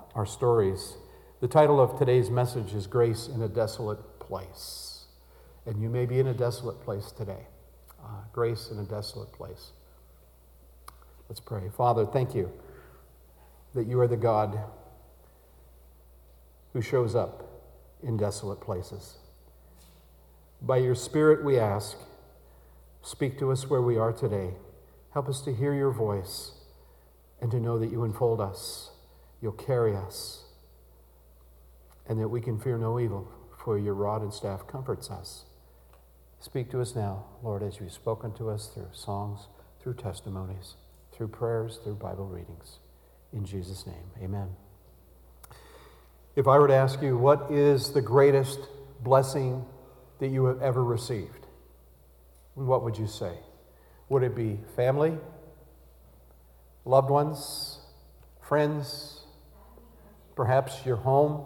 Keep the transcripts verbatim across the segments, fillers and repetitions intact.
our stories. The title of today's message is Grace in a Desolate Place. And you may be in a desolate place today. Uh, grace in a desolate place. Let's pray. Father, thank you that you are the God who shows up in desolate places. By your Spirit, we ask, speak to us where we are today. Help us to hear your voice and to know that you enfold us, you'll carry us, and that we can fear no evil, for your rod and staff comforts us. Speak to us now, Lord, as you've spoken to us through songs, through testimonies, through prayers, through Bible readings. In Jesus' name, amen. If I were to ask you, what is the greatest blessing that you have ever received? What would you say? Would it be family, loved ones, friends, perhaps your home,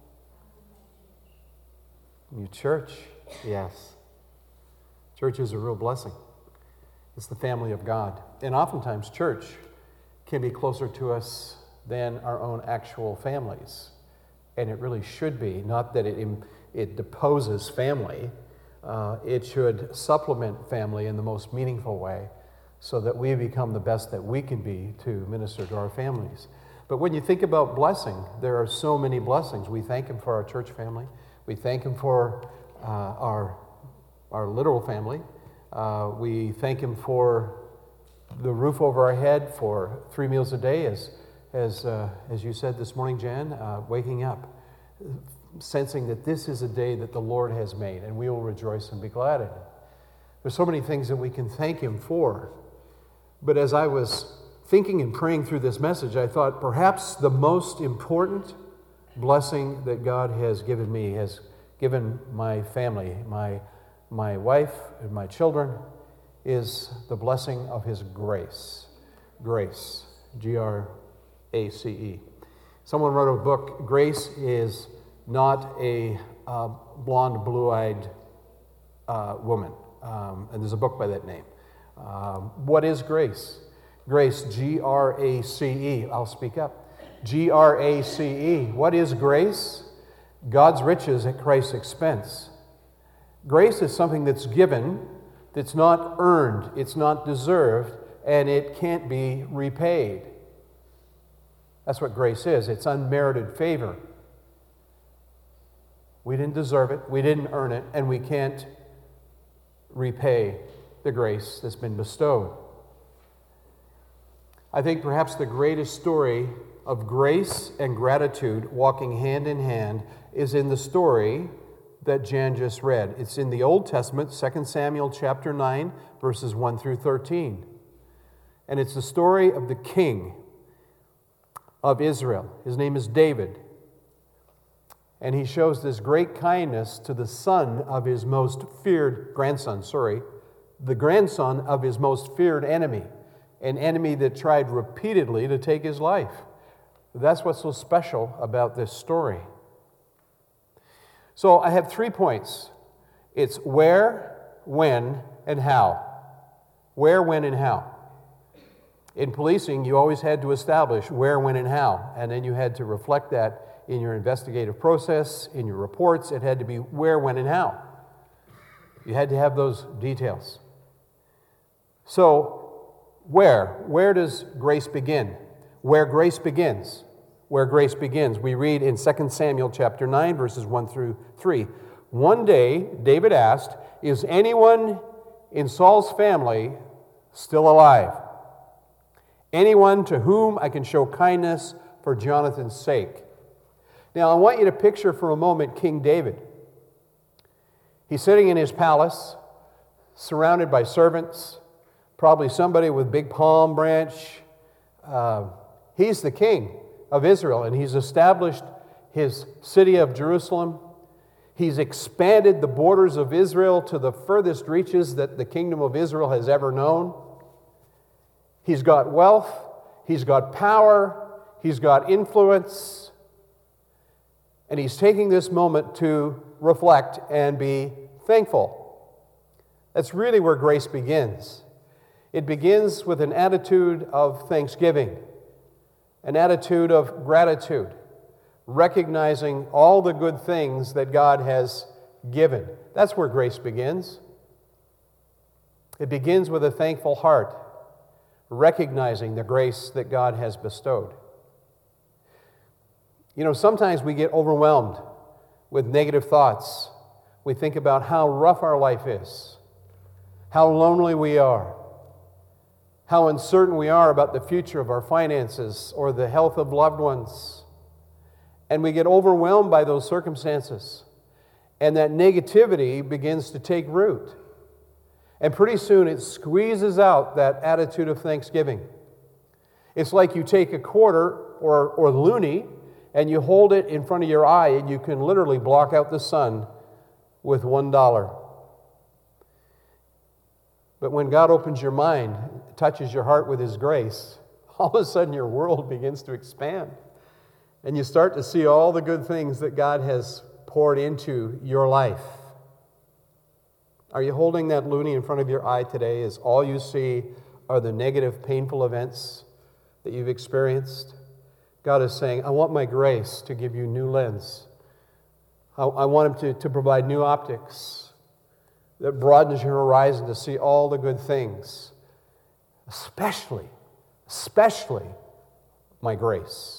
your church? Yes. Church is a real blessing. It's the family of God. And oftentimes church can be closer to us than our own actual families. And it really should be. Not that it, it deposes family. Uh, it should supplement family in the most meaningful way so that we become the best that we can be to minister to our families. But when you think about blessing, there are so many blessings. We thank him for our church family. We thank him for uh, our, our literal family. Uh, we thank him for the roof over our head, for three meals a day, as, as, uh, as you said this morning, Jan, uh, waking up, sensing that this is a day that the Lord has made, and we will rejoice and be glad in it. There's so many things that we can thank him for. But as I was thinking and praying through this message, I thought perhaps the most important blessing that God has given me, has given my family, my, my wife and my children, is the blessing of his grace. Grace. G R A C E. Someone wrote a book, Grace is not a uh, blonde, blue-eyed uh, woman. Um, and there's a book by that name. Um, what is grace? Grace, G R A C E. I'll speak up. G R A C E. What is grace? God's riches at Christ's expense. Grace is something that's given, that's not earned, it's not deserved, and it can't be repaid. That's what grace is. It's unmerited favor. We didn't deserve it, we didn't earn it, and we can't repay the grace that's been bestowed. I think perhaps the greatest story of grace and gratitude walking hand in hand is in the story that Jan just read. It's in the Old Testament, Second Samuel chapter nine, verses one through thirteen. And it's the story of the king of Israel. His name is David. And he shows this great kindness to the son of his most feared grandson, sorry, the grandson of his most feared enemy, an enemy that tried repeatedly to take his life. That's what's so special about this story. So I have three points. It's where, when, and how. Where, when, and how. In policing, you always had to establish where, when, and how, and then you had to reflect that in your investigative process, in your reports. It had to be where, when, and how. You had to have those details. So, where? Where does grace begin? Where grace begins. Where grace begins. We read in Second Samuel chapter nine, verses one through three. One day, David asked, "Is anyone in Saul's family still alive? Anyone to whom I can show kindness for Jonathan's sake?" Now, I want you to picture for a moment King David. He's sitting in his palace, surrounded by servants, probably somebody with big palm branch. Uh, he's the king of Israel, and he's established his city of Jerusalem. He's expanded the borders of Israel to the furthest reaches that the kingdom of Israel has ever known. He's got wealth, he's got power, he's got influence, and he's taking this moment to reflect and be thankful. That's really where grace begins. It begins with an attitude of thanksgiving, an attitude of gratitude. recognizing all the good things that God has given. That's where grace begins. It begins with a thankful heart, recognizing the grace that God has bestowed. You know, sometimes we get overwhelmed with negative thoughts. We think about how rough our life is, how lonely we are, how uncertain we are about the future of our finances or the health of loved ones. And we get overwhelmed by those circumstances. And that negativity begins to take root. And pretty soon it squeezes out that attitude of thanksgiving. It's like you take a quarter or, or loonie and you hold it in front of your eye and you can literally block out the sun with one dollar. But when God opens your mind, touches your heart with His grace, all of a sudden your world begins to expand. And you start to see all the good things that God has poured into your life. Are you holding that loonie in front of your eye today as all you see are the negative, painful events that you've experienced? God is saying, I want my grace to give you new lens. I, I want Him to, to provide new optics that broadens your horizon to see all the good things, especially, especially my grace.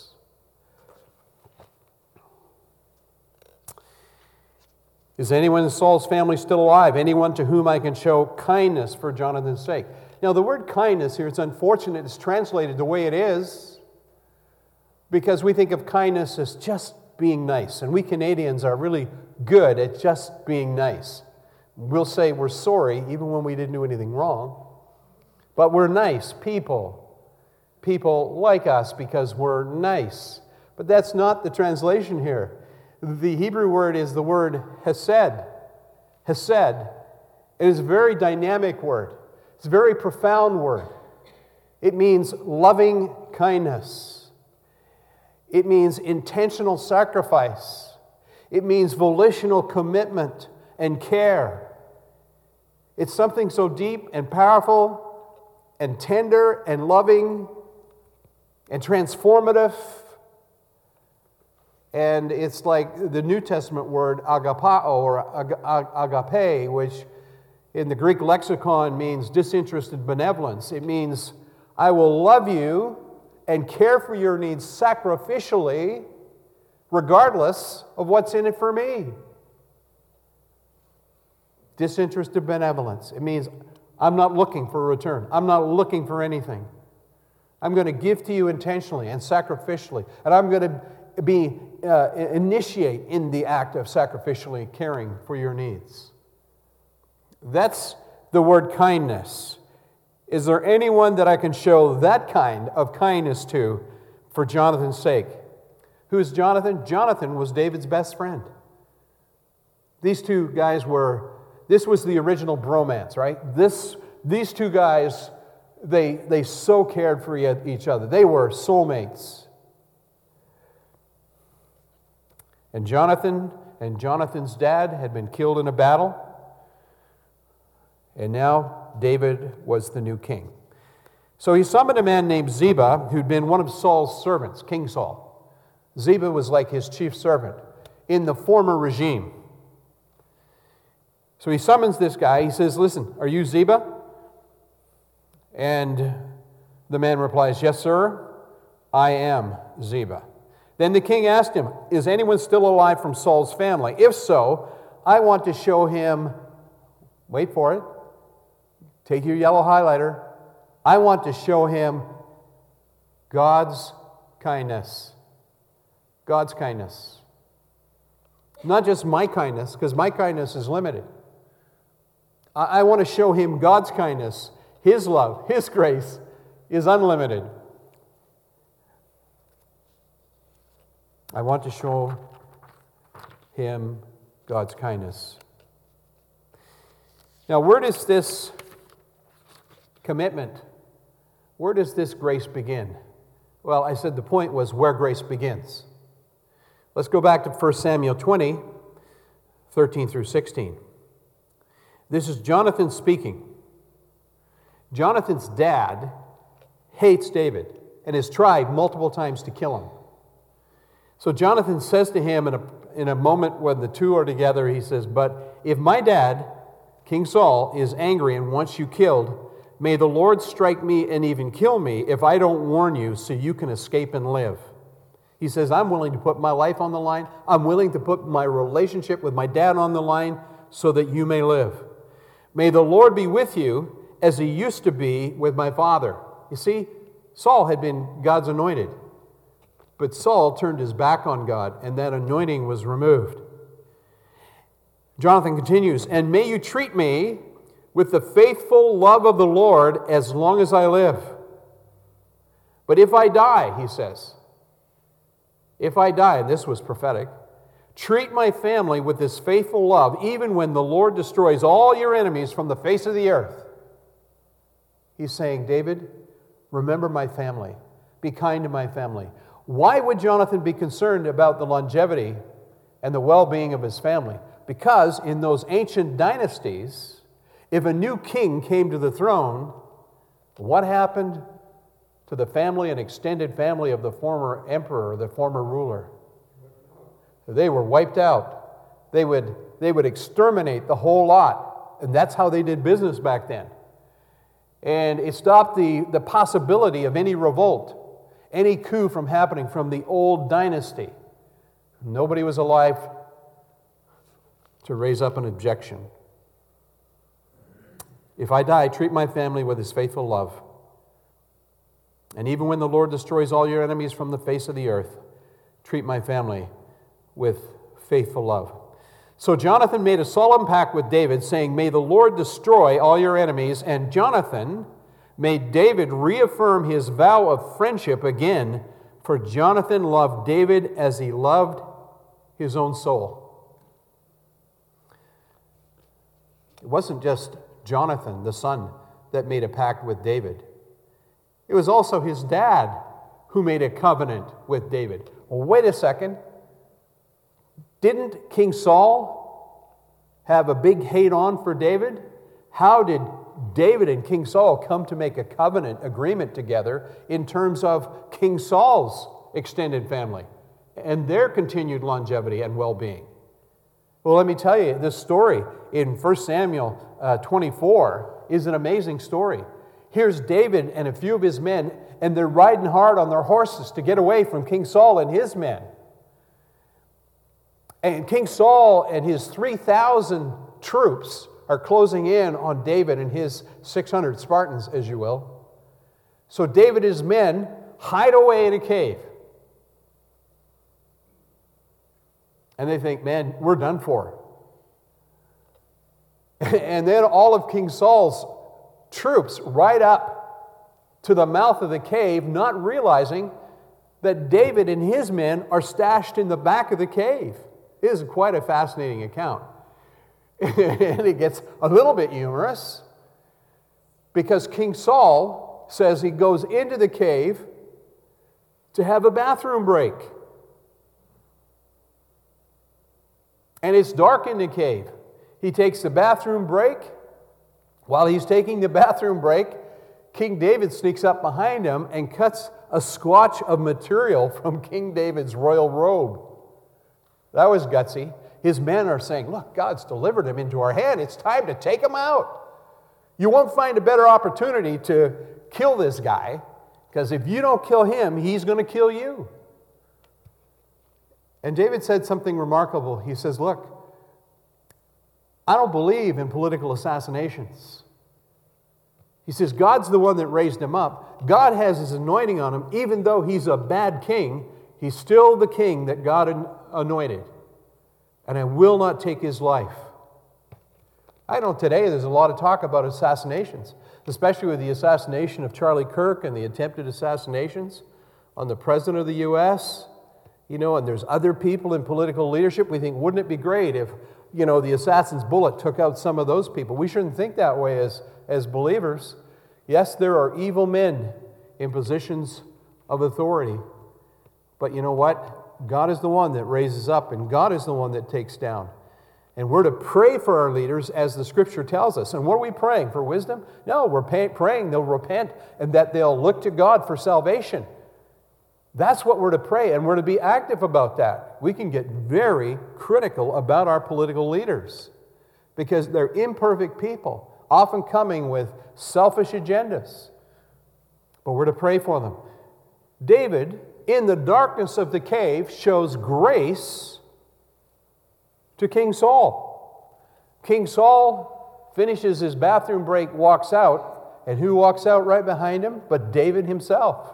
Is anyone in Saul's family still alive? Anyone to whom I can show kindness for Jonathan's sake? Now, the word kindness here, it's unfortunate it's translated the way it is because we think of kindness as just being nice. And we Canadians are really good at just being nice. We'll say we're sorry even when we didn't do anything wrong. But we're nice people. People like us because we're nice. But that's not the translation here. The Hebrew word is the word hesed. Hesed. It is a very dynamic word. It's a very profound word. It means loving kindness. It means intentional sacrifice. It means volitional commitment and care. It's something so deep and powerful and tender and loving and transformative. And it's like the New Testament word agapao or ag- ag- agape, which in the Greek lexicon means disinterested benevolence. It means I will love you and care for your needs sacrificially, regardless of what's in it for me. Disinterested benevolence. It means I'm not looking for a return. I'm not looking for anything. I'm going to give to you intentionally and sacrificially. And I'm going to be uh, initiate in the act of sacrificially caring for your needs. That's the word kindness. Is there anyone that I can show that kind of kindness to for Jonathan's sake? Who is Jonathan? Jonathan was David's best friend. These two guys were, this was the original bromance, right? This, these two guys, they, they so cared for each other. They were soulmates. And Jonathan and Jonathan's dad had been killed in a battle. And now David was the new king. So he summoned a man named Ziba, who'd been one of Saul's servants, King Saul. Ziba was like his chief servant in the former regime. So he summons this guy. He says, listen, are you Ziba? And the man replies, yes, sir, I am Ziba. Then the king asked him, is anyone still alive from Saul's family? If so, I want to show him, wait for it, take your yellow highlighter. I want to show him God's kindness. God's kindness. Not just my kindness, because my kindness is limited. I, I want to show him God's kindness. His love, His grace is unlimited. I want to show him God's kindness. Now, where does this commitment, where does this grace begin? Well, I said the point was where grace begins. Let's go back to First Samuel twenty, thirteen through sixteen. This is Jonathan speaking. Jonathan's dad hates David and has tried multiple times to kill him. So Jonathan says to him in a, in a moment when the two are together, he says, "But if my dad, King Saul, is angry and wants you killed, may the Lord strike me and even kill me if I don't warn you so you can escape and live." He says, "I'm willing to put my life on the line. I'm willing to put my relationship with my dad on the line so that you may live. May the Lord be with you as he used to be with my father." You see, Saul had been God's anointed. But Saul turned his back on God, and that anointing was removed. Jonathan continues, "And may you treat me with the faithful love of the Lord as long as I live. But if I die," he says, "if I die," and this was prophetic, "treat my family with this faithful love, even when the Lord destroys all your enemies from the face of the earth." He's saying, David, remember my family. Be kind to my family. Why would Jonathan be concerned about the longevity and the well-being of his family? Because in those ancient dynasties, if a new king came to the throne, what happened to the family and extended family of the former emperor, the former ruler? They were wiped out. They would, they would exterminate the whole lot. And that's how they did business back then. And it stopped the, the possibility of any revolt, any coup from happening from the old dynasty. Nobody was alive to raise up an objection. If I die, treat my family with his faithful love. And even when the Lord destroys all your enemies from the face of the earth, treat my family with faithful love. So Jonathan made a solemn pact with David, saying, "May the Lord destroy all your enemies." And Jonathan made David reaffirm his vow of friendship again, for Jonathan loved David as he loved his own soul. It wasn't just Jonathan, the son, that made a pact with David. It was also his dad who made a covenant with David. Well, wait a second. Didn't King Saul have a big hate-on for David? How did David and King Saul come to make a covenant agreement together in terms of King Saul's extended family and their continued longevity and well-being? Well, let me tell you, this story in First Samuel uh, twenty-four is an amazing story. Here's David and a few of his men, and they're riding hard on their horses to get away from King Saul and his men. And King Saul and his three thousand troops are closing in on David and his six hundred Spartans, as you will. So David and his men hide away in a cave. And they think, man, we're done for. And then all of King Saul's troops ride up to the mouth of the cave, not realizing that David and his men are stashed in the back of the cave. It is quite a fascinating account. And it gets a little bit humorous because King Saul says he goes into the cave to have a bathroom break. And it's dark in the cave. He takes the bathroom break. While he's taking the bathroom break, King David sneaks up behind him and cuts a squatch of material from King David's royal robe. That was gutsy. His men are saying, look, God's delivered him into our hand. It's time to take him out. You won't find a better opportunity to kill this guy, because if you don't kill him, he's going to kill you. And David said something remarkable. He says, look, I don't believe in political assassinations. He says, God's the one that raised him up. God has his anointing on him. Even though he's a bad king, he's still the king that God anointed. And I will not take his life. I know today there's a lot of talk about assassinations, especially with the assassination of Charlie Kirk and the attempted assassinations on the president of the U S You know, and there's other people in political leadership. We think, wouldn't it be great if, you know, the assassin's bullet took out some of those people? We shouldn't think that way as, as believers. Yes, there are evil men in positions of authority. But you know what? God is the one that raises up, and God is the one that takes down. And we're to pray for our leaders as the Scripture tells us. And what are we praying? For wisdom? No, we're pay- praying they'll repent and that they'll look to God for salvation. That's what we're to pray, and we're to be active about that. We can get very critical about our political leaders because they're imperfect people, often coming with selfish agendas. But we're to pray for them. David, in the darkness of the cave, shows grace to King Saul. King Saul finishes his bathroom break, walks out, and who walks out right behind him but David himself?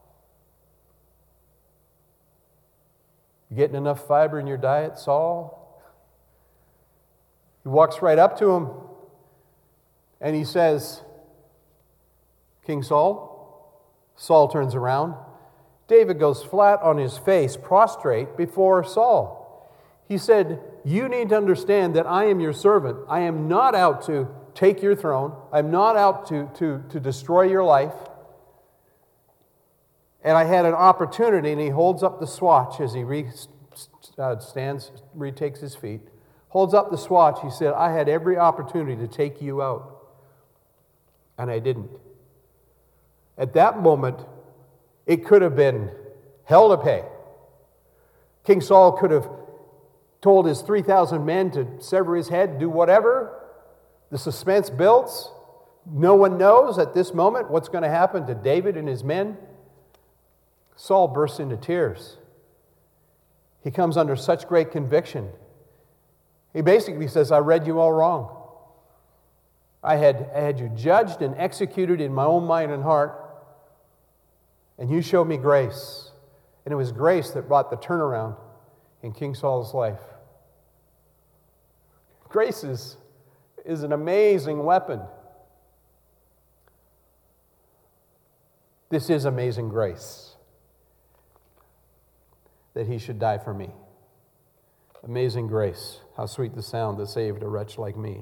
You getting enough fiber in your diet, Saul? He walks right up to him and he says, King Saul? Saul turns around. David goes flat on his face, prostrate before Saul. He said, you need to understand that I am your servant. I am not out to take your throne. I'm not out to, to, to destroy your life. And I had an opportunity, and he holds up the swatch as he re, uh, stands, retakes his feet, holds up the swatch. He said, I had every opportunity to take you out, and I didn't. At that moment, it could have been hell to pay. King Saul could have told his three thousand men to sever his head, do whatever. The suspense builds. No one knows at this moment what's going to happen to David and his men. Saul bursts into tears. He comes under such great conviction. He basically says, I read you all wrong. I had, I had you judged and executed in my own mind and heart, and you showed me grace. And it was grace that brought the turnaround in King Saul's life. Grace is, is an amazing weapon. This is amazing grace, that he should die for me. Amazing grace. How sweet the sound that saved a wretch like me.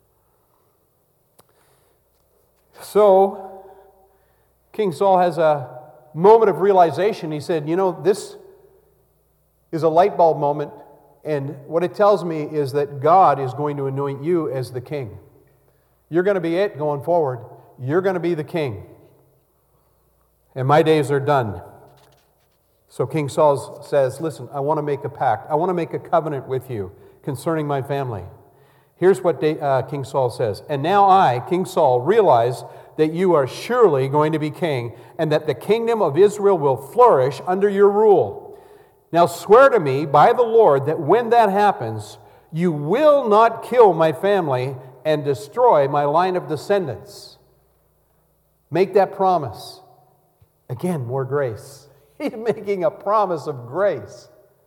So, King Saul has a moment of realization. He said, you know, this is a light bulb moment, and what it tells me is that God is going to anoint you as the king. You're going to be it going forward. You're going to be the king. And my days are done. So King Saul says, listen, I want to make a pact. I want to make a covenant with you concerning my family. Here's what uh, King Saul says. And now I, King Saul, realize that you are surely going to be king, and that the kingdom of Israel will flourish under your rule. Now swear to me by the Lord that when that happens, you will not kill my family and destroy my line of descendants. Make that promise. Again, more grace. He's making a promise of grace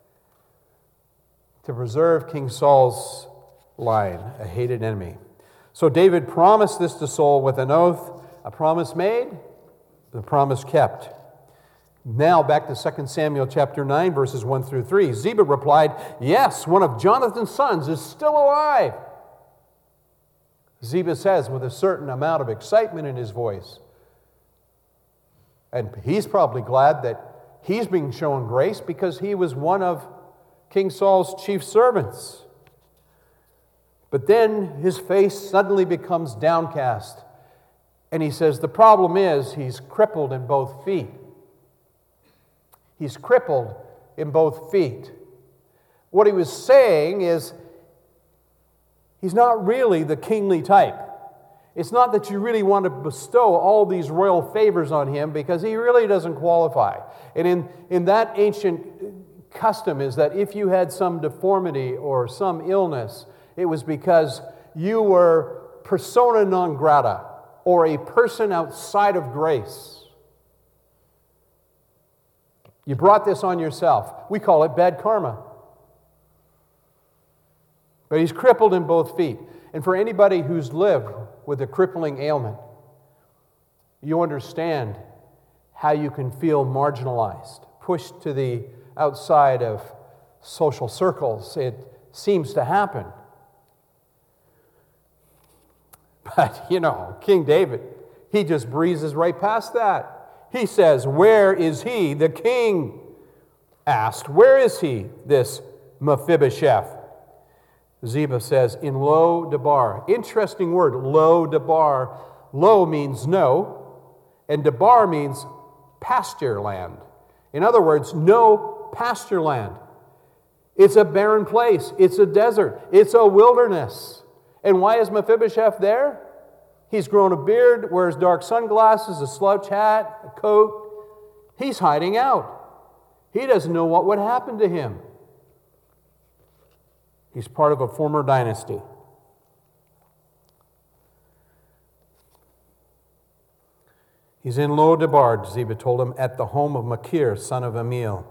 to preserve King Saul's line, a hated enemy. So David promised this to Saul with an oath, a promise made, the promise kept. Now back to Second Samuel chapter nine, verses one through three. Ziba replied, yes, one of Jonathan's sons is still alive. Ziba says with a certain amount of excitement in his voice. And he's probably glad that he's being shown grace because he was one of King Saul's chief servants. But then his face suddenly becomes downcast. And he says, the problem is he's crippled in both feet. He's crippled in both feet. What he was saying is, he's not really the kingly type. It's not that you really want to bestow all these royal favors on him because he really doesn't qualify. And in, in that ancient custom is that if you had some deformity or some illness, it was because you were persona non grata, or a person outside of grace. You brought this on yourself. We call it bad karma. But he's crippled in both feet. And for anybody who's lived with a crippling ailment, you understand how you can feel marginalized, pushed to the outside of social circles. It seems to happen. But, you know, King David, he just breezes right past that. He says, where is he? The king asked, where is he, this Mephibosheth? Ziba says, in Lo Debar. Interesting word, Lo Debar. Lo means no, and Debar means pasture land. In other words, no pasture land. It's a barren place. It's a desert. It's a wilderness. And why is Mephibosheth there? He's grown a beard, wears dark sunglasses, a slouch hat, a coat. He's hiding out. He doesn't know what would happen to him. He's part of a former dynasty. He's in Lo Debar, Ziba told him, at the home of Machir, son of Amiel.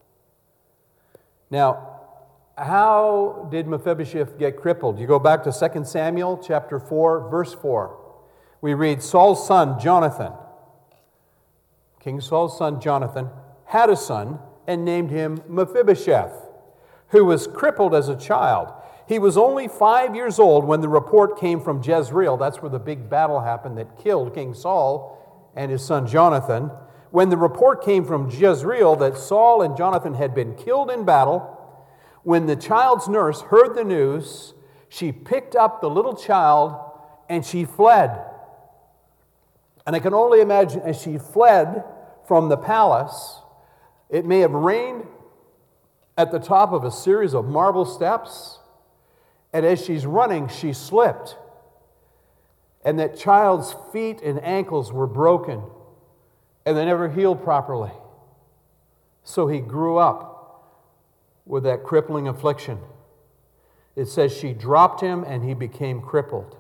Now, how did Mephibosheth get crippled? You go back to Second Samuel chapter four, verse four. We read, Saul's son, Jonathan, King Saul's son, Jonathan, had a son and named him Mephibosheth, who was crippled as a child. He was only five years old when the report came from Jezreel. That's where the big battle happened that killed King Saul and his son Jonathan. When the report came from Jezreel that Saul and Jonathan had been killed in battle, when the child's nurse heard the news, she picked up the little child and she fled. And I can only imagine as she fled from the palace, it may have rained at the top of a series of marble steps, and as she's running, she slipped. And that child's feet and ankles were broken, and they never healed properly. So he grew up with that crippling affliction. It says she dropped him and he became crippled.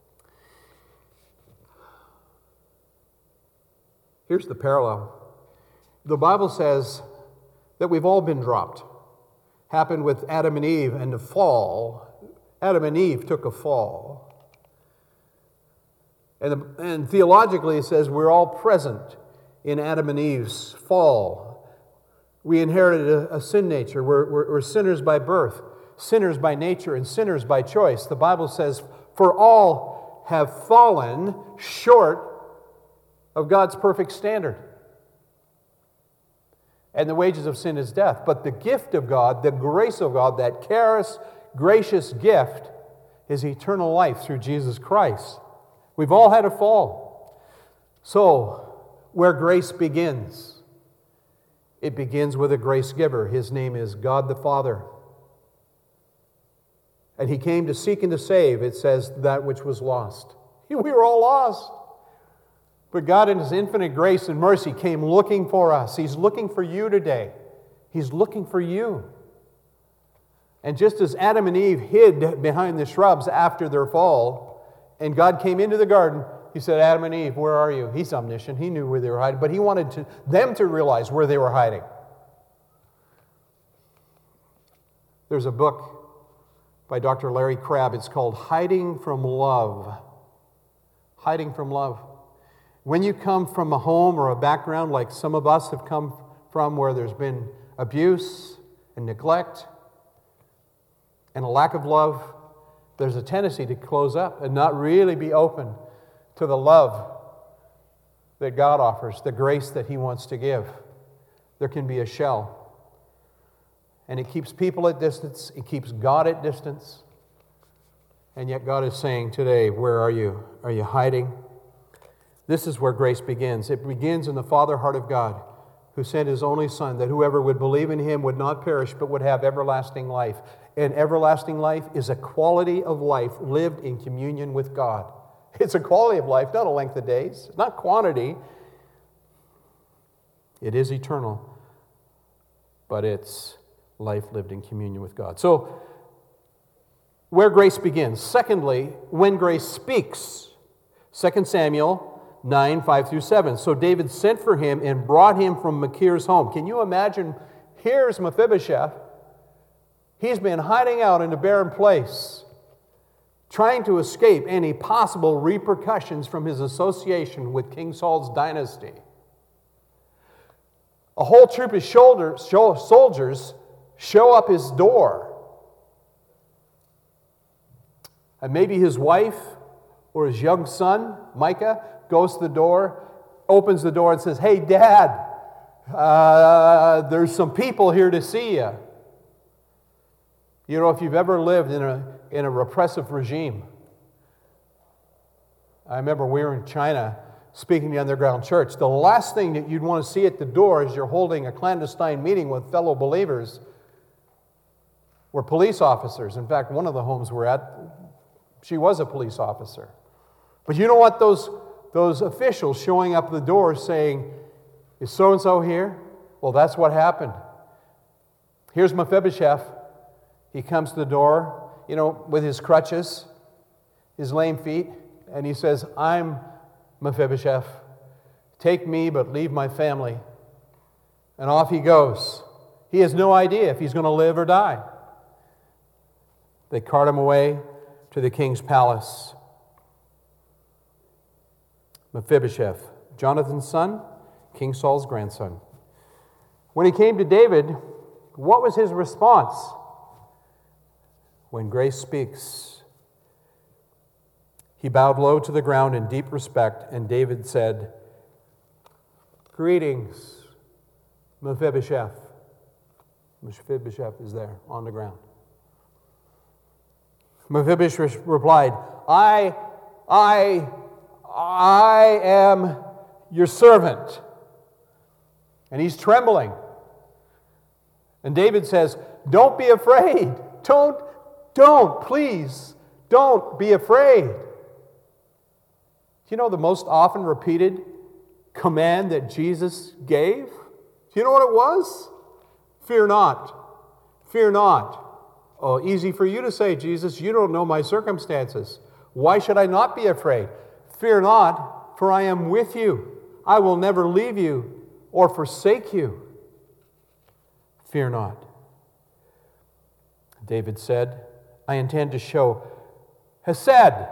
Here's the parallel. The Bible says that we've all been dropped. Happened with Adam and Eve and the fall. Adam and Eve took a fall. And, and theologically it says we're all present in Adam and Eve's fall. We inherited a, a sin nature. We're, we're, we're sinners by birth, sinners by nature, and sinners by choice. The Bible says, for all have fallen short of God's perfect standard. And the wages of sin is death. But the gift of God, the grace of God, that charis, gracious gift, is eternal life through Jesus Christ. We've all had a fall. So, where grace begins, it begins with a grace giver. His name is God the Father. And He came to seek and to save, it says, that which was lost. We were all lost. But God in His infinite grace and mercy came looking for us. He's looking for you today. He's looking for you. And just as Adam and Eve hid behind the shrubs after their fall, and God came into the garden, He said, Adam and Eve, where are you? He's omniscient. He knew where they were hiding, but He wanted to, them to realize where they were hiding. There's a book by Doctor Larry Crabb. It's called Hiding from Love. Hiding from Love. When you come from a home or a background like some of us have come from, where there's been abuse and neglect and a lack of love, there's a tendency to close up and not really be open to the love that God offers, the grace that He wants to give. There can be a shell. And it keeps people at distance. It keeps God at distance. And yet God is saying today, where are you? Are you hiding? This is where grace begins. It begins in the Father heart of God, who sent His only Son, that whoever would believe in Him would not perish, but would have everlasting life. And everlasting life is a quality of life lived in communion with God. It's a quality of life, not a length of days. It's not quantity. It is eternal, but it's life lived in communion with God. So, where grace begins. Secondly, when grace speaks. Second Samuel nine, five through seven. So David sent for him and brought him from Machir's home. Can you imagine? Here's Mephibosheth. He's been hiding out in a barren place, trying to escape any possible repercussions from his association with King Saul's dynasty. A whole troop of shoulder, soldiers show up his door. And maybe his wife or his young son, Micah, goes to the door, opens the door and says, hey, Dad, uh, there's some people here to see you. You know, if you've ever lived in a, in a repressive regime, I remember we were in China speaking the underground church. The last thing that you'd want to see at the door as you're holding a clandestine meeting with fellow believers were police officers. In fact, one of the homes we're at, she was a police officer. But you know what? Those, those officials showing up at the door saying, is so-and-so here? Well, that's what happened. Here's Mephibosheth. He comes to the door, you know, with his crutches, his lame feet, and he says, I'm Mephibosheth. Take me, but leave my family. And off he goes. He has no idea if he's going to live or die. They cart him away to the king's palace. Mephibosheth, Jonathan's son, King Saul's grandson. When he came to David, what was his response? When grace speaks. He bowed low to the ground in deep respect, and David said, Greetings, Mephibosheth. Mephibosheth is there on the ground. Mephibosheth replied, I, I, I am your servant. And he's trembling. And David says, don't be afraid. Don't, don't, please, don't be afraid. Do you know the most often repeated command that Jesus gave? Do you know what it was? Fear not. Fear not. Oh, easy for you to say, Jesus, you don't know my circumstances. Why should I not be afraid? Fear not, for I am with you. I will never leave you or forsake you. Fear not. David said, I intend to show hesed,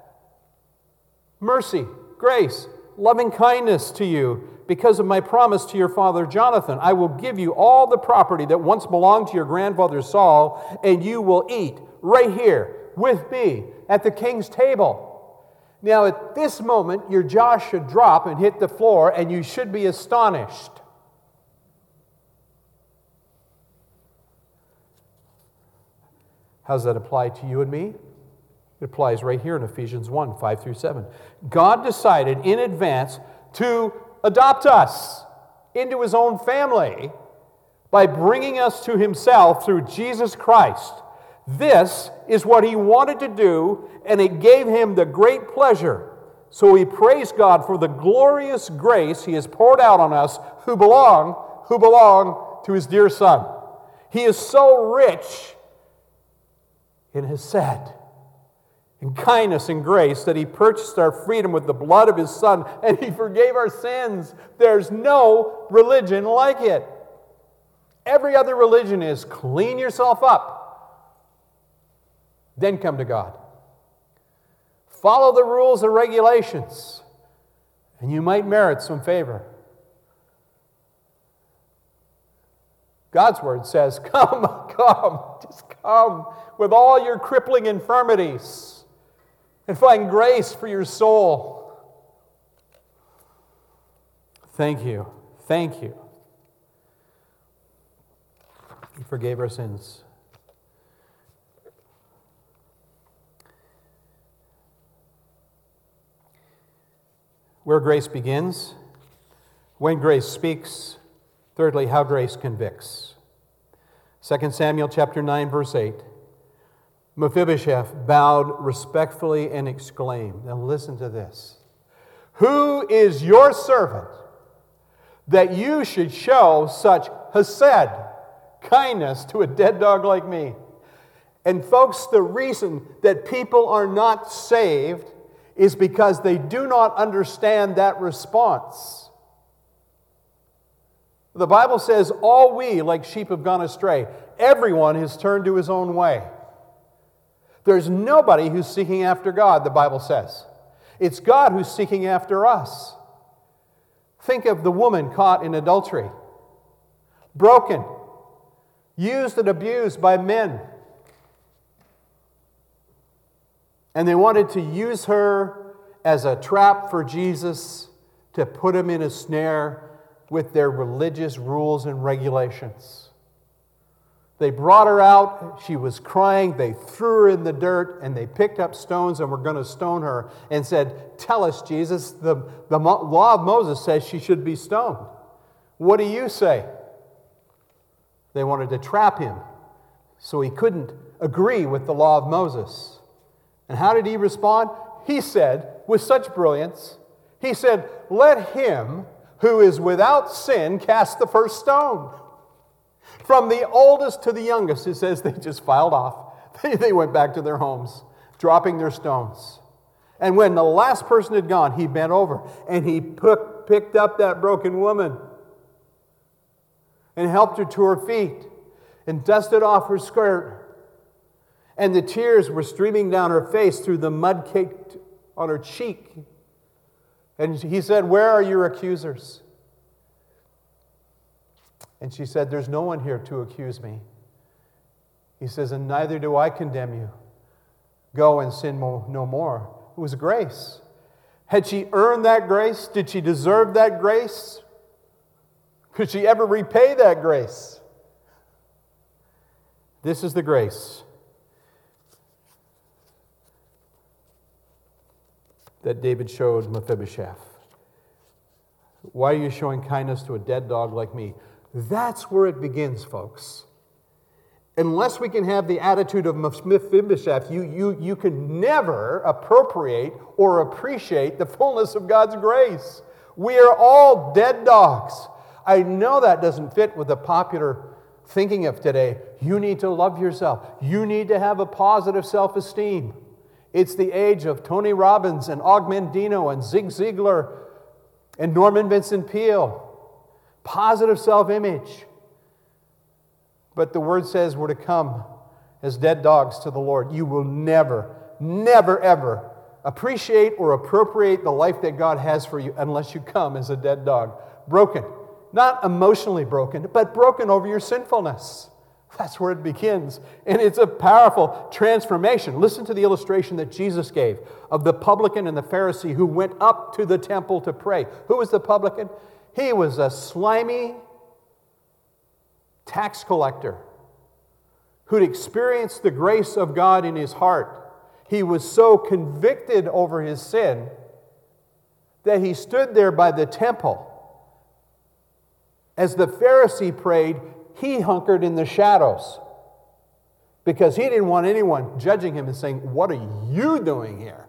mercy, grace, loving kindness to you because of my promise to your father Jonathan. I will give you all the property that once belonged to your grandfather Saul, and you will eat right here with me at the king's table. Now, at this moment, your jaw should drop and hit the floor, and you should be astonished. How does that apply to you and me? It applies right here in Ephesians one, five through seven. God decided in advance to adopt us into His own family by bringing us to Himself through Jesus Christ. This is what He wanted to do, and it gave Him the great pleasure. So we praise God for the glorious grace He has poured out on us who belong, who belong to His dear Son. He is so rich in hesed, in kindness and grace, that He purchased our freedom with the blood of His Son, and He forgave our sins. There's no religion like it. Every other religion is clean yourself up, then come to God. Follow the rules and regulations, and you might merit some favor. God's Word says, come, come, just come with all your crippling infirmities and find grace for your soul. Thank you. Thank you. He forgave our sins. Where grace begins, when grace speaks. Thirdly, how grace convicts. Second Samuel chapter nine, verse eight. Mephibosheth bowed respectfully and exclaimed, now listen to this, who is your servant that you should show such hesed, kindness to a dead dog like me? And folks, the reason that people are not saved is because they do not understand that response. The Bible says, all we like sheep have gone astray. Everyone has turned to his own way. There's nobody who's seeking after God, the Bible says. It's God who's seeking after us. Think of the woman caught in adultery, broken, used and abused by men. And they wanted to use her as a trap for Jesus, to put him in a snare with their religious rules and regulations. They brought her out. She was crying. They threw her in the dirt, and they picked up stones and were going to stone her and said, "Tell us, Jesus, the, the law of Moses says she should be stoned. What do you say?" They wanted to trap him, so he couldn't agree with the law of Moses. And how did he respond? He said, with such brilliance, he said, "Let him who is without sin cast the first stone." From the oldest to the youngest, it says they just filed off. They, they went back to their homes, dropping their stones. And when the last person had gone, he bent over and he put, picked up that broken woman and helped her to her feet and dusted off her skirt. And the tears were streaming down her face through the mud caked on her cheek. And he said, "Where are your accusers?" And she said, "There's no one here to accuse me." He says, "And neither do I condemn you. Go and sin no more." It was grace. Had she earned that grace? Did she deserve that grace? Could she ever repay that grace? This is the grace that David showed Mephibosheth. Why are you showing kindness to a dead dog like me? That's where it begins, folks. Unless we can have the attitude of Mephibosheth, you, you, you can never appropriate or appreciate the fullness of God's grace. We are all dead dogs. I know that doesn't fit with the popular thinking of today. You need to love yourself. You need to have a positive self-esteem. It's the age of Tony Robbins and Og Mandino and Zig Ziglar and Norman Vincent Peale. Positive self-image. But the Word says we're to come as dead dogs to the Lord. You will never, never, ever appreciate or appropriate the life that God has for you unless you come as a dead dog. Broken. Not emotionally broken, but broken over your sinfulness. That's where it begins. And it's a powerful transformation. Listen to the illustration that Jesus gave of the publican and the Pharisee who went up to the temple to pray. Who was the publican? He was a slimy tax collector who'd experienced the grace of God in his heart. He was so convicted over his sin that he stood there by the temple. As the Pharisee prayed, he hunkered in the shadows because he didn't want anyone judging him and saying, "What are you doing here?"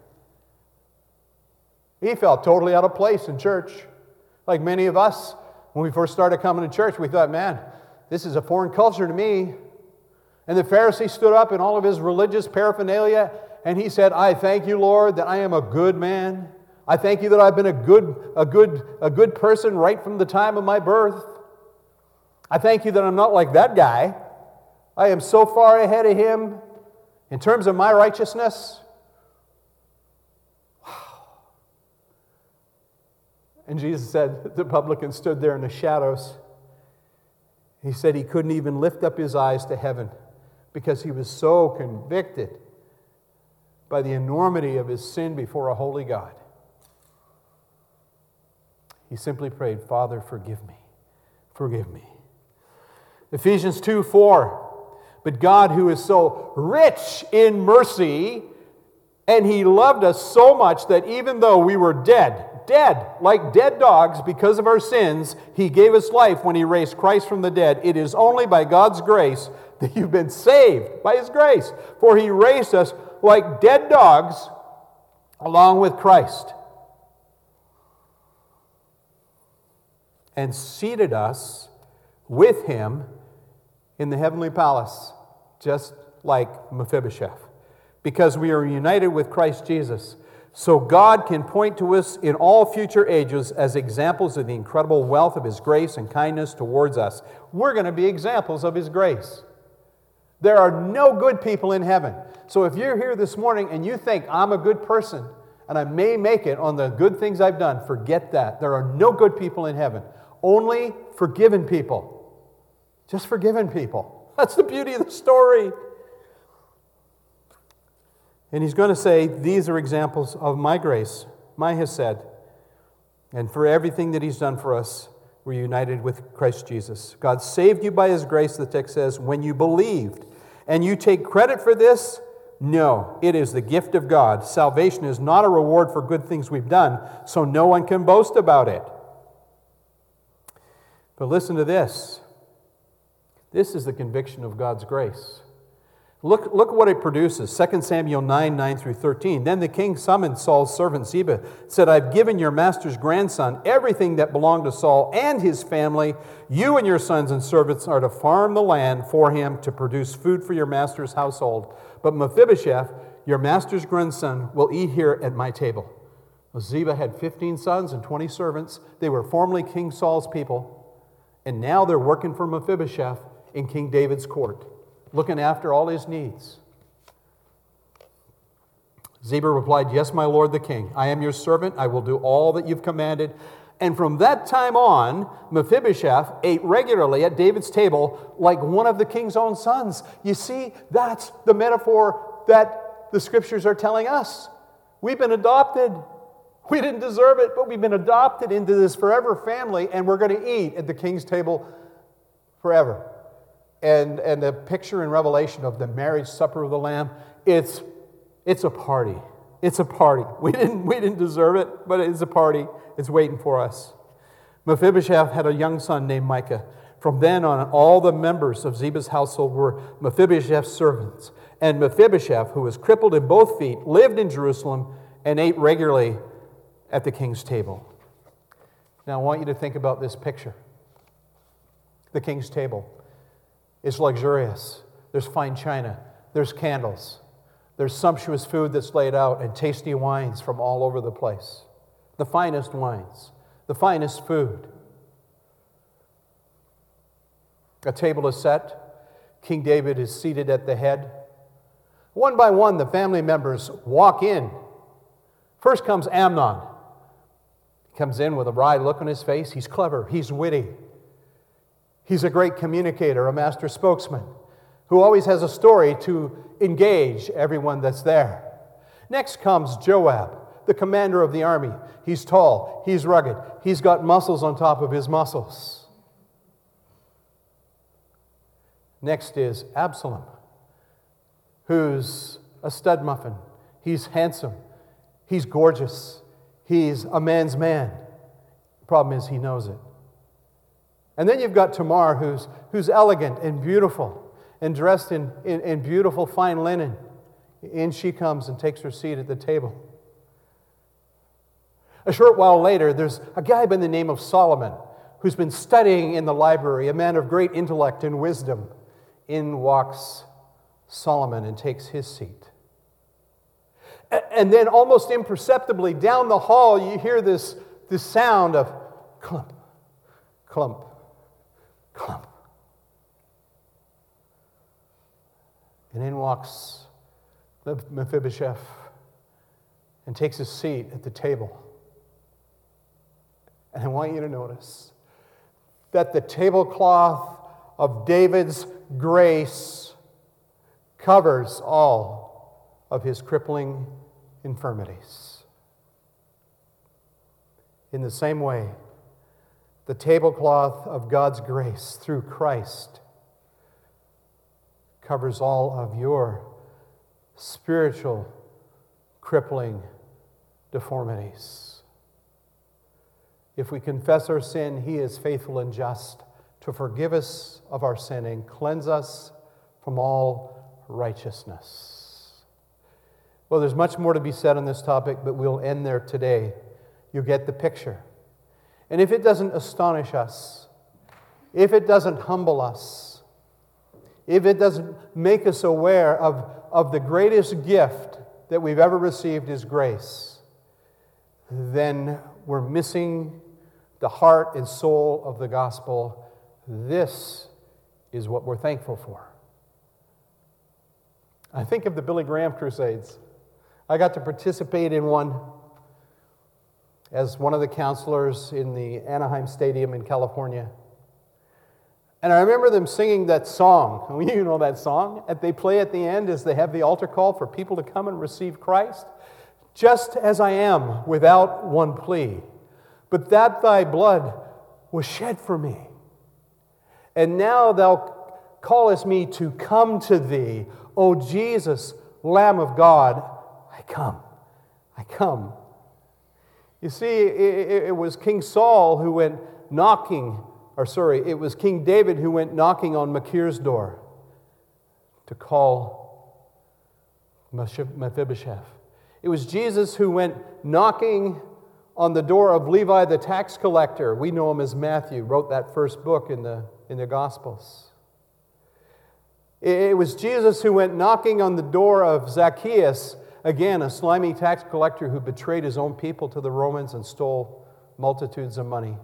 He felt totally out of place in church. Like many of us, when we first started coming to church, we thought, "Man, this is a foreign culture to me." And the Pharisee stood up in all of his religious paraphernalia and he said, "I thank you, Lord, that I am a good man. I thank you that I've been a good, a good, a good person right from the time of my birth. I thank you that I'm not like that guy. I am so far ahead of him in terms of my righteousness." Wow. And Jesus said, the publican stood there in the shadows. He said he couldn't even lift up his eyes to heaven because he was so convicted by the enormity of his sin before a holy God. He simply prayed, "Father, forgive me. Forgive me." Ephesians two four, "But God, who is so rich in mercy, and He loved us so much that even though we were dead, dead, like dead dogs because of our sins, He gave us life when He raised Christ from the dead. It is only by God's grace that you've been saved, by His grace. For He raised us like dead dogs along with Christ and seated us with Him in the heavenly palace, just like Mephibosheth, because we are united with Christ Jesus. So God can point to us in all future ages as examples of the incredible wealth of His grace and kindness towards us. We're going to be examples of His grace. There are no good people in heaven. So if you're here this morning and you think, "I'm a good person and I may make it on the good things I've done," forget that. There are no good people in heaven. Only forgiven people. Just forgiven people. That's the beauty of the story. And He's going to say, "These are examples of my grace, my hesed." And for everything that He's done for us, were united with Christ Jesus. God saved you by His grace, the text says, when you believed. And you take credit for this? No, it is the gift of God. Salvation is not a reward for good things we've done, so no one can boast about it. But listen to this. This is the conviction of God's grace. Look, look what it produces. Second Samuel nine, nine through thirteen. Then the king summoned Saul's servant Ziba, said, I've given your master's grandson everything that belonged to Saul and his family. You and your sons and servants are to farm the land for him to produce food for your master's household. But Mephibosheth, your master's grandson, will eat here at my table. Well, Ziba had fifteen sons and twenty servants. They were formerly King Saul's people. And now they're working for Mephibosheth in King David's court, looking after all his needs. Ziba replied, yes, my lord the king, I am your servant. I will do all that you've commanded. And from that time on, Mephibosheth ate regularly at David's table like one of the king's own sons. You see, that's the metaphor that the scriptures are telling us. We've been adopted. We didn't deserve it, but we've been adopted into this forever family, and we're going to eat at the king's table forever. And, and the picture in Revelation of the marriage supper of the Lamb, it's, it's a party. It's a party. We didn't, we didn't deserve it, but it's a party. It's waiting for us. Mephibosheth had a young son named Micah. From then on, all the members of Ziba's household were Mephibosheth's servants. And Mephibosheth, who was crippled in both feet, lived in Jerusalem and ate regularly at the king's table. Now, I want you to think about this picture. The king's table. It's luxurious. There's fine china. There's candles. There's sumptuous food that's laid out and tasty wines from all over the place. The finest wines. The finest food. A table is set. King David is seated at the head. One by one, the family members walk in. First comes Amnon. He comes in with a wry look on his face. He's clever. He's witty. He's a great communicator, a master spokesman, who always has a story to engage everyone that's there. Next comes Joab, the commander of the army. He's tall, he's rugged, he's got muscles on top of his muscles. Next is Absalom, who's a stud muffin. He's handsome, he's gorgeous, he's a man's man. The problem is he knows it. And then you've got Tamar, who's, who's elegant and beautiful and dressed in, in, in beautiful fine linen. In she comes and takes her seat at the table. A short while later, there's a guy by the name of Solomon who's been studying in the library, a man of great intellect and wisdom. In walks Solomon and takes his seat. And then almost imperceptibly down the hall, you hear this, this sound of clump, clump, clump. And in walks Mephibosheth and takes his seat at the table. And I want you to notice that the tablecloth of David's grace covers all of his crippling infirmities. In the same way, the tablecloth of God's grace through Christ covers all of your spiritual crippling deformities. If we confess our sin, He is faithful and just to forgive us of our sin and cleanse us from all righteousness. Well, there's much more to be said on this topic, but we'll end there today. You get the picture. And if it doesn't astonish us, if it doesn't humble us, if it doesn't make us aware of, of the greatest gift that we've ever received is grace, then we're missing the heart and soul of the gospel. This is what we're thankful for. I think of the Billy Graham Crusades. I got to participate in one as one of the counselors in the Anaheim Stadium in California. And I remember them singing that song. You know that song that they play at the end as they have the altar call for people to come and receive Christ. Just as I am, without one plea, but that thy blood was shed for me. And now thou callest me to come to thee. O Jesus, Lamb of God, I come. I come. You see, it, it was King Saul who went knocking, or sorry, it was King David who went knocking on Machir's door to call Mephibosheth. It was Jesus who went knocking on the door of Levi the tax collector. We know him as Matthew, wrote that first book in the, in the Gospels. It was Jesus who went knocking on the door of Zacchaeus, again, a slimy tax collector who betrayed his own people to the Romans and stole multitudes of money.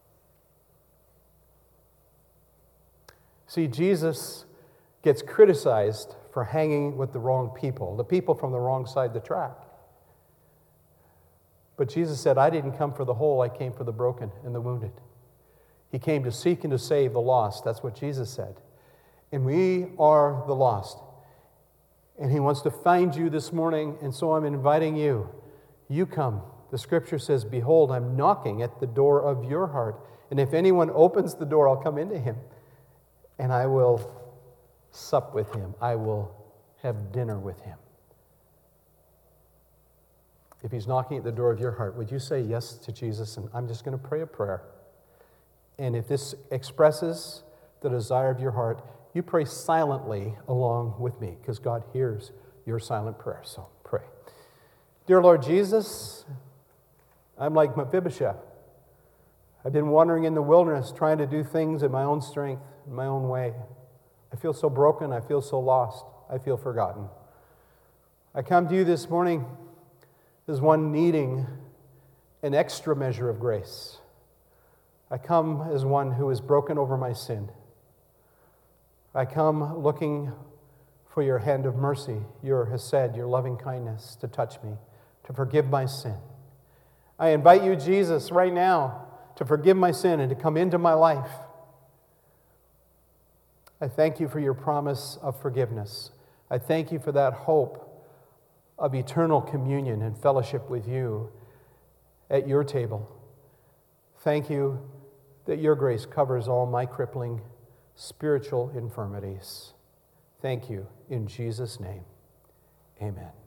See, Jesus gets criticized for hanging with the wrong people, the people from the wrong side of the track. But Jesus said, I didn't come for the whole, I came for the broken and the wounded. He came to seek and to save the lost. That's what Jesus said. And we are the lost. And He wants to find you this morning, and so I'm inviting you. You come. The Scripture says, behold, I'm knocking at the door of your heart. And if anyone opens the door, I'll come into him, and I will sup with him. I will have dinner with him. If He's knocking at the door of your heart, would you say yes to Jesus? And I'm just going to pray a prayer. And if this expresses the desire of your heart, you pray silently along with me, because God hears your silent prayer. So pray. Dear Lord Jesus, I'm like Mephibosheth. I've been wandering in the wilderness trying to do things in my own strength, in my own way. I feel so broken. I feel so lost. I feel forgotten. I come to you this morning as one needing an extra measure of grace. I come as one who is broken over my sin. I come looking for your hand of mercy, your hesed, your loving kindness to touch me, to forgive my sin. I invite you, Jesus, right now to forgive my sin and to come into my life. I thank you for your promise of forgiveness. I thank you for that hope of eternal communion and fellowship with you at your table. Thank you that your grace covers all my crippling spiritual infirmities. Thank you in Jesus' name. Amen.